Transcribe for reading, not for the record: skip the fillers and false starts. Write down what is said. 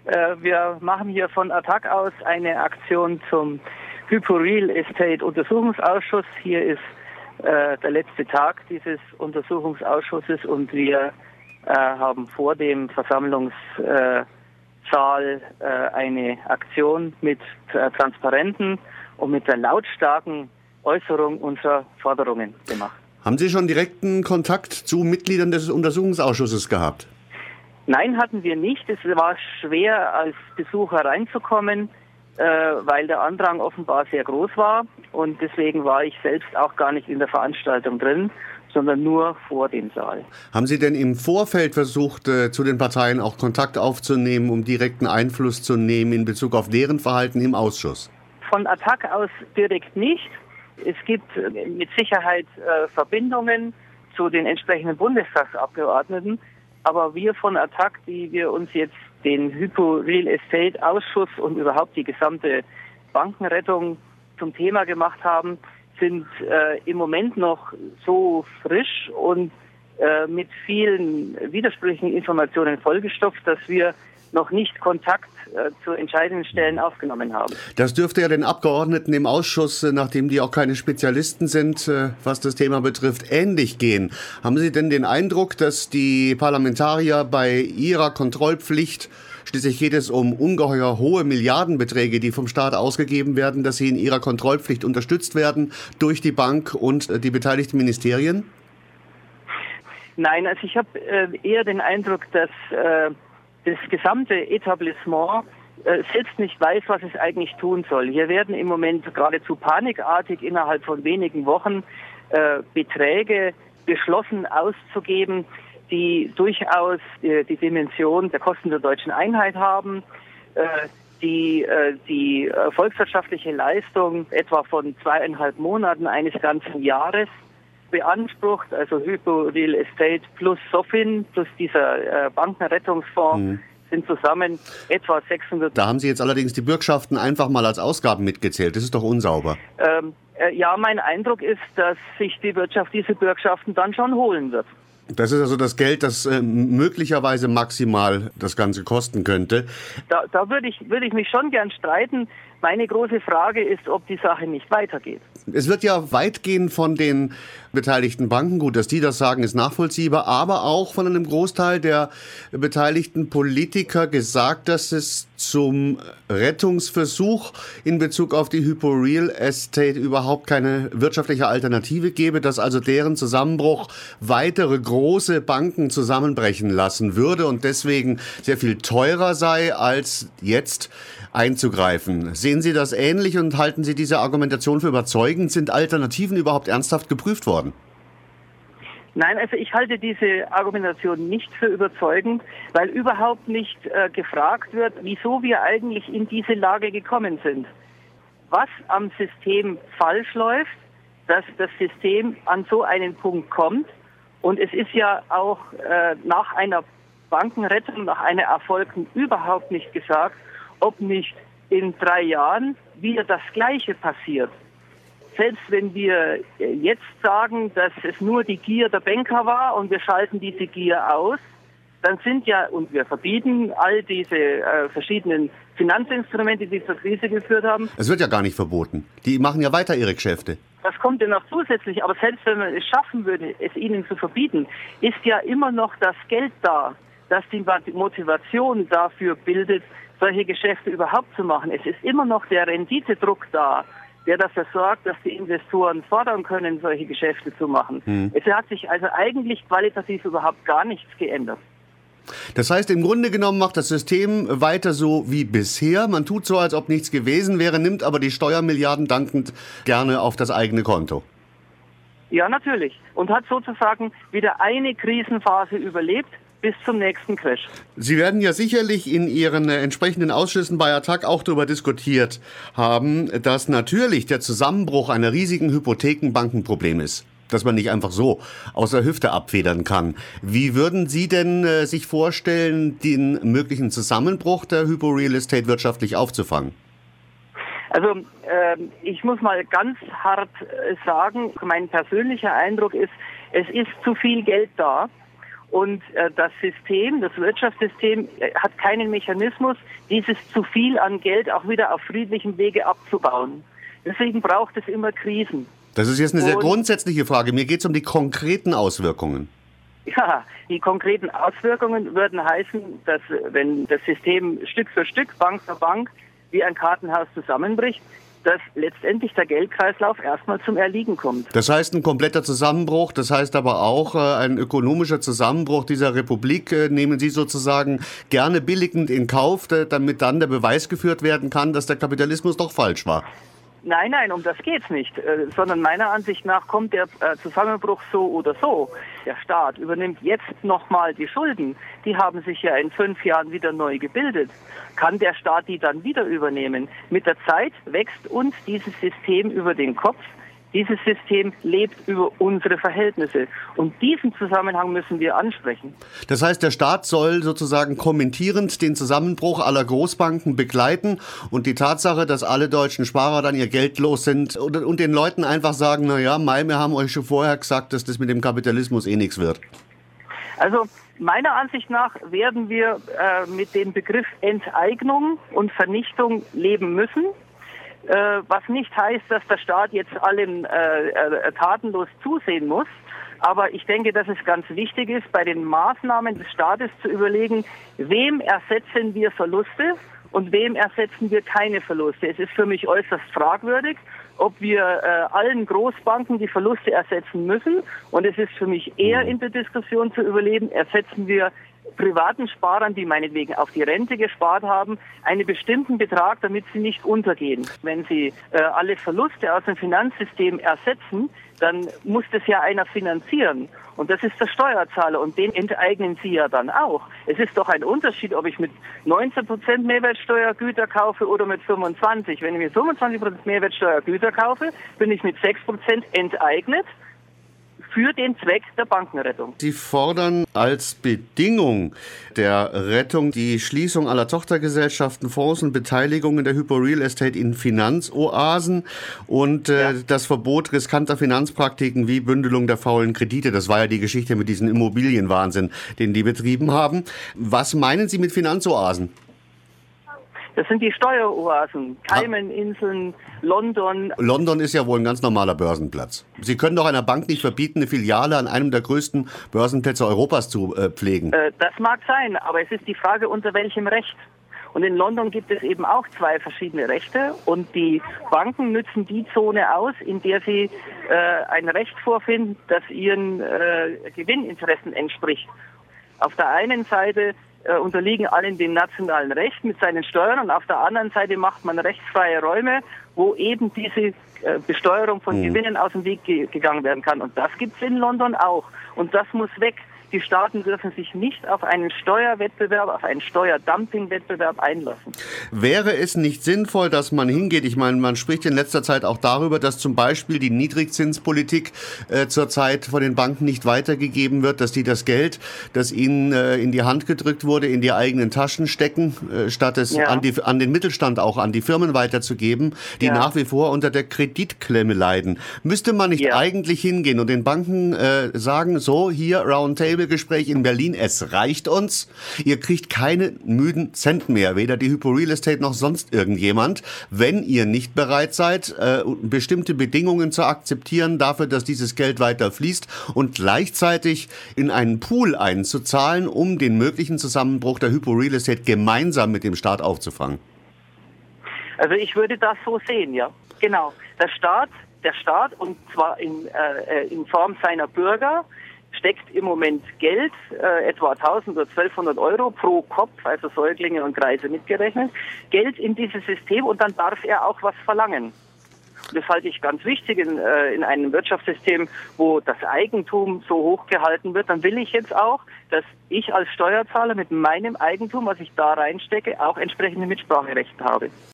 Wir machen hier von ATTAC aus eine Aktion zum Hypo Real Estate Untersuchungsausschuss. Hier ist der letzte Tag dieses Untersuchungsausschusses und wir haben vor dem Versammlungssaal eine Aktion mit transparenten und mit der lautstarken Äußerung unserer Forderungen gemacht. Haben Sie schon direkten Kontakt zu Mitgliedern des Untersuchungsausschusses gehabt? Nein, hatten wir nicht. Es war schwer, als Besucher reinzukommen, weil der Andrang offenbar sehr groß war. Und deswegen war ich selbst auch gar nicht in der Veranstaltung drin, sondern nur vor dem Saal. Haben Sie denn im Vorfeld versucht, zu den Parteien auch Kontakt aufzunehmen, um direkten Einfluss zu nehmen in Bezug auf deren Verhalten im Ausschuss? Von ATTAC aus direkt nicht. Es gibt mit Sicherheit Verbindungen zu den entsprechenden Bundestagsabgeordneten. Aber wir von ATTAC, die wir uns jetzt den Hypo Real Estate Ausschuss und überhaupt die gesamte Bankenrettung zum Thema gemacht haben, sind im Moment noch so frisch und mit vielen widersprüchlichen Informationen vollgestopft, dass wir noch nicht Kontakt zu entscheidenden Stellen aufgenommen haben. Das dürfte ja den Abgeordneten im Ausschuss, nachdem die auch keine Spezialisten sind, was das Thema betrifft, ähnlich gehen. Haben Sie denn den Eindruck, dass die Parlamentarier bei ihrer Kontrollpflicht, schließlich geht es um ungeheuer hohe Milliardenbeträge, die vom Staat ausgegeben werden, dass sie in ihrer Kontrollpflicht unterstützt werden durch die Bank und die beteiligten Ministerien? Nein, also ich habe eher den Eindruck, dass das gesamte Etablissement selbst nicht weiß, was es eigentlich tun soll. Hier werden im Moment geradezu panikartig innerhalb von wenigen Wochen Beträge beschlossen auszugeben, die durchaus die Dimension der Kosten der deutschen Einheit haben, die volkswirtschaftliche Leistung etwa von 2,5 Monaten eines ganzen Jahres beansprucht, also Hypo Real Estate plus SOFIN plus dieser Bankenrettungsfonds sind zusammen etwa 600. Da haben Sie jetzt allerdings die Bürgschaften einfach mal als Ausgaben mitgezählt. Das ist doch unsauber. Ja, mein Eindruck ist, dass sich die Wirtschaft diese Bürgschaften dann schon holen wird. Das ist also das Geld, das möglicherweise maximal das Ganze kosten könnte. Da würde ich mich schon gern streiten. Meine große Frage ist, ob die Sache nicht weitergeht. Es wird ja weitgehend von den beteiligten Banken, gut, dass die das sagen, ist nachvollziehbar, aber auch von einem Großteil der beteiligten Politiker gesagt, dass es zum Rettungsversuch in Bezug auf die Hypo Real Estate überhaupt keine wirtschaftliche Alternative gäbe, dass also deren Zusammenbruch weitere große Banken zusammenbrechen lassen würde und deswegen sehr viel teurer sei, als jetzt einzugreifen. Sehen Sie das ähnlich und halten Sie diese Argumentation für überzeugend? Sind Alternativen überhaupt ernsthaft geprüft worden? Nein, also ich halte diese Argumentation nicht für überzeugend, weil überhaupt nicht gefragt wird, wieso wir eigentlich in diese Lage gekommen sind. Was am System falsch läuft, dass das System an so einen Punkt kommt. Und es ist ja auch nach einer Bankenrettung, nach einer erfolgten überhaupt nicht gesagt, ob nicht in 3 Jahren wieder das Gleiche passiert. Selbst wenn wir jetzt sagen, dass es nur die Gier der Banker war und wir schalten diese Gier aus, dann sind ja, und wir verbieten all diese verschiedenen Finanzinstrumente, die zur Krise geführt haben. Es wird ja gar nicht verboten. Die machen ja weiter ihre Geschäfte. Das kommt ja noch zusätzlich, aber selbst wenn man es schaffen würde, es ihnen zu verbieten, ist ja immer noch das Geld da, das die Motivation dafür bildet, solche Geschäfte überhaupt zu machen. Es ist immer noch der Renditedruck da, der dafür sorgt, dass die Investoren fordern können, solche Geschäfte zu machen. Es hat sich also eigentlich qualitativ überhaupt gar nichts geändert. Das heißt, im Grunde genommen macht das System weiter so wie bisher. Man tut so, als ob nichts gewesen wäre, nimmt aber die Steuermilliarden dankend gerne auf das eigene Konto. Ja, natürlich. Und hat sozusagen wieder eine Krisenphase überlebt, bis zum nächsten Crash. Sie werden ja sicherlich in Ihren entsprechenden Ausschüssen bei ATTAC auch darüber diskutiert haben, dass natürlich der Zusammenbruch einer riesigen Hypothekenbankenproblem ist, dass man nicht einfach so aus der Hüfte abfedern kann. Wie würden Sie denn sich vorstellen, den möglichen Zusammenbruch der Hypo Real Estate wirtschaftlich aufzufangen? Also ich muss mal ganz hart sagen, mein persönlicher Eindruck ist, es ist zu viel Geld da. Und das System, das Wirtschaftssystem hat keinen Mechanismus, dieses zu viel an Geld auch wieder auf friedlichem Wege abzubauen. Deswegen braucht es immer Krisen. Das ist jetzt eine sehr grundsätzliche Frage. Mir geht es um die konkreten Auswirkungen. Ja, die konkreten Auswirkungen würden heißen, dass wenn das System Stück für Stück, Bank für Bank, wie ein Kartenhaus zusammenbricht, dass letztendlich der Geldkreislauf erstmal zum Erliegen kommt. Das heißt ein kompletter Zusammenbruch, das heißt aber auch ein ökonomischer Zusammenbruch dieser Republik nehmen Sie sozusagen gerne billigend in Kauf, damit dann der Beweis geführt werden kann, dass der Kapitalismus doch falsch war. Nein, um das geht's nicht, sondern meiner Ansicht nach kommt der Zusammenbruch so oder so. Der Staat übernimmt jetzt nochmal die Schulden. Die haben sich ja in 5 Jahren wieder neu gebildet. Kann der Staat die dann wieder übernehmen? Mit der Zeit wächst uns dieses System über den Kopf. Dieses System lebt über unsere Verhältnisse. Und diesen Zusammenhang müssen wir ansprechen. Das heißt, der Staat soll sozusagen kommentierend den Zusammenbruch aller Großbanken begleiten und die Tatsache, dass alle deutschen Sparer dann ihr Geld los sind und den Leuten einfach sagen, naja, wir haben euch schon vorher gesagt, dass das mit dem Kapitalismus eh nichts wird. Also meiner Ansicht nach werden wir mit dem Begriff Enteignung und Vernichtung leben müssen. Was nicht heißt, dass der Staat jetzt allen tatenlos zusehen muss. Aber ich denke, dass es ganz wichtig ist, bei den Maßnahmen des Staates zu überlegen, wem ersetzen wir Verluste und wem ersetzen wir keine Verluste. Es ist für mich äußerst fragwürdig, ob wir allen Großbanken die Verluste ersetzen müssen. Und es ist für mich eher in der Diskussion zu überlegen, ersetzen wir privaten Sparern, die meinetwegen auf die Rente gespart haben, einen bestimmten Betrag, damit sie nicht untergehen. Wenn sie alle Verluste aus dem Finanzsystem ersetzen, dann muss das ja einer finanzieren. Und das ist der Steuerzahler und den enteignen sie ja dann auch. Es ist doch ein Unterschied, ob ich mit 19% Mehrwertsteuer Güter kaufe oder mit 25%. Wenn ich mit 25% Mehrwertsteuer Güter kaufe, bin ich mit 6% enteignet für den Zweck der Bankenrettung. Sie fordern als Bedingung der Rettung die Schließung aller Tochtergesellschaften, Fonds und Beteiligungen der Hypo Real Estate in Finanzoasen und das Verbot riskanter Finanzpraktiken wie Bündelung der faulen Kredite. Das war ja die Geschichte mit diesem Immobilienwahnsinn, den die betrieben haben. Was meinen Sie mit Finanzoasen? Das sind die Steueroasen, Cayman-Inseln, London. London ist ja wohl ein ganz normaler Börsenplatz. Sie können doch einer Bank nicht verbieten, eine Filiale an einem der größten Börsenplätze Europas zu pflegen. Das mag sein, aber es ist die Frage, unter welchem Recht. Und in London gibt es eben auch 2 verschiedene Rechte und die Banken nützen die Zone aus, in der sie ein Recht vorfinden, das ihren Gewinninteressen entspricht. Auf der einen Seite unterliegen allen dem nationalen Recht mit seinen Steuern und auf der anderen Seite macht man rechtsfreie Räume, wo eben diese Besteuerung von Gewinnen aus dem Weg gegangen werden kann. Und das gibt es in London auch. Und das muss weg. Die Staaten dürfen sich nicht auf einen Steuerwettbewerb, auf einen Steuerdumpingwettbewerb einlassen. Wäre es nicht sinnvoll, dass man hingeht? Ich meine, man spricht in letzter Zeit auch darüber, dass zum Beispiel die Niedrigzinspolitik zurzeit von den Banken nicht weitergegeben wird, dass die das Geld, das ihnen in die Hand gedrückt wurde, in die eigenen Taschen stecken, statt es an den Mittelstand, auch an die Firmen weiterzugeben, die nach wie vor unter der Kreditklemme leiden. Müsste man nicht eigentlich hingehen und den Banken sagen, so, hier, Roundtable Gespräch in Berlin, es reicht uns. Ihr kriegt keinen müden Cent mehr, weder die Hypo Real Estate noch sonst irgendjemand, wenn ihr nicht bereit seid, bestimmte Bedingungen zu akzeptieren dafür, dass dieses Geld weiter fließt und gleichzeitig in einen Pool einzuzahlen, um den möglichen Zusammenbruch der Hypo Real Estate gemeinsam mit dem Staat aufzufangen. Also ich würde das so sehen, ja. Genau. Der Staat, und zwar in Form seiner Bürger, steckt im Moment Geld, etwa 1.000 oder 1.200 Euro pro Kopf, also Säuglinge und Greise mitgerechnet, Geld in dieses System und dann darf er auch was verlangen. Und das halte ich ganz wichtig in einem Wirtschaftssystem, wo das Eigentum so hoch gehalten wird. Dann will ich jetzt auch, dass ich als Steuerzahler mit meinem Eigentum, was ich da reinstecke, auch entsprechende Mitspracherechte habe.